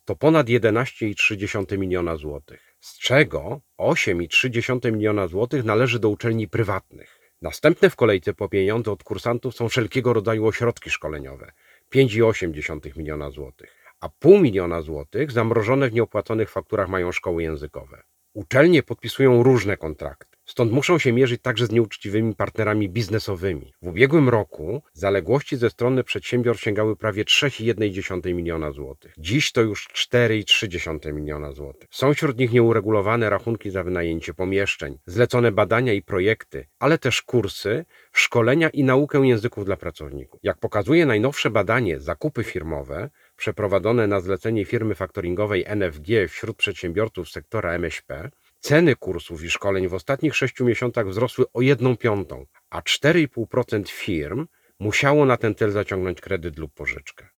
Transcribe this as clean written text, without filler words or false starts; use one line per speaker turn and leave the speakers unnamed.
to ponad 11,3 miliona złotych, z czego 8,3 miliona złotych należy do uczelni prywatnych. Następne w kolejce po pieniądze od kursantów są wszelkiego rodzaju ośrodki szkoleniowe, 5,8 miliona złotych, a 0,5 miliona złotych zamrożone w nieopłaconych fakturach mają szkoły językowe. Uczelnie podpisują różne kontrakty, stąd muszą się mierzyć także z nieuczciwymi partnerami biznesowymi. W ubiegłym roku zaległości ze strony przedsiębiorstw sięgały prawie 3,1 miliona złotych. Dziś to już 4,3 miliona złotych. Są wśród nich nieuregulowane rachunki za wynajęcie pomieszczeń, zlecone badania i projekty, ale też kursy, szkolenia i naukę języków dla pracowników. Jak pokazuje najnowsze badanie Zakupy firmowe, przeprowadzone na zlecenie firmy faktoringowej NFG wśród przedsiębiorców sektora MŚP, ceny kursów i szkoleń w ostatnich 6 miesiącach wzrosły o 1/5, a 4,5% firm musiało na ten cel zaciągnąć kredyt lub pożyczkę.